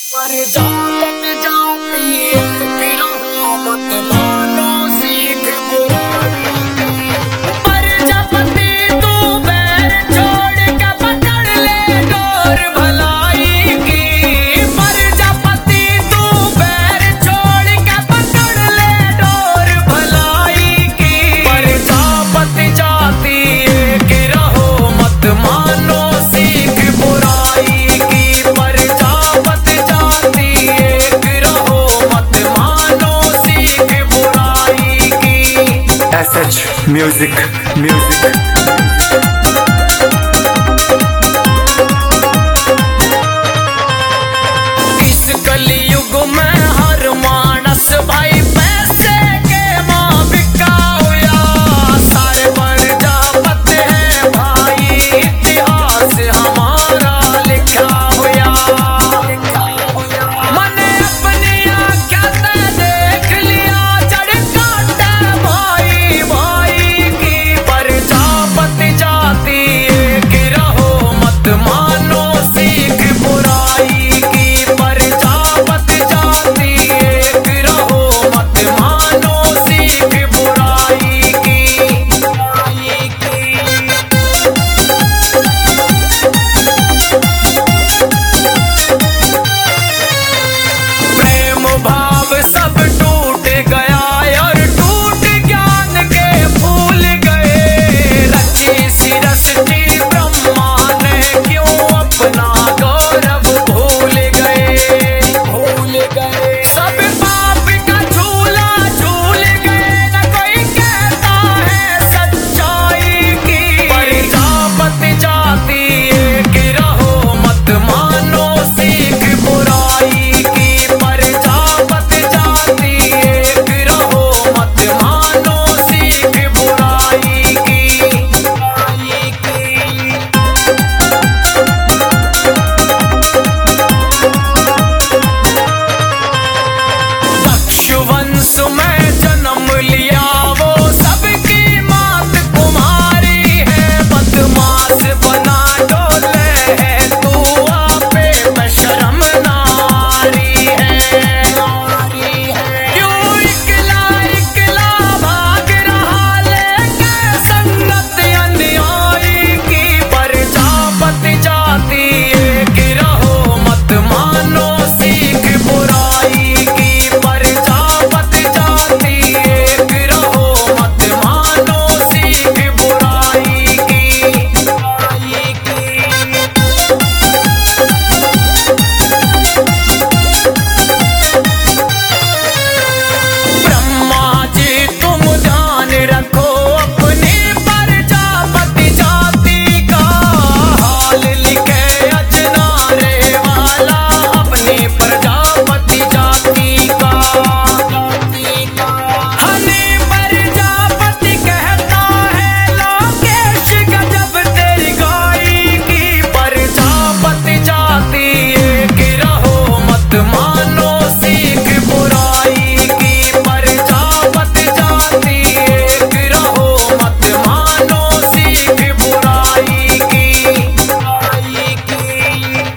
पर जाओ पिए पीरो मत मानो सीख बुराई की। प्रजापति तू बैर छोड़ के पकड़ ले डोर भलाई की। प्रजापति तू बैर छोड़ के पकड़ ले डोर भलाई की। प्रजापति जाति एक रहो मत मानो सीख बुराई की। प्रजापति जाति एक रहो मत मानो सीख बुराई की। SH Music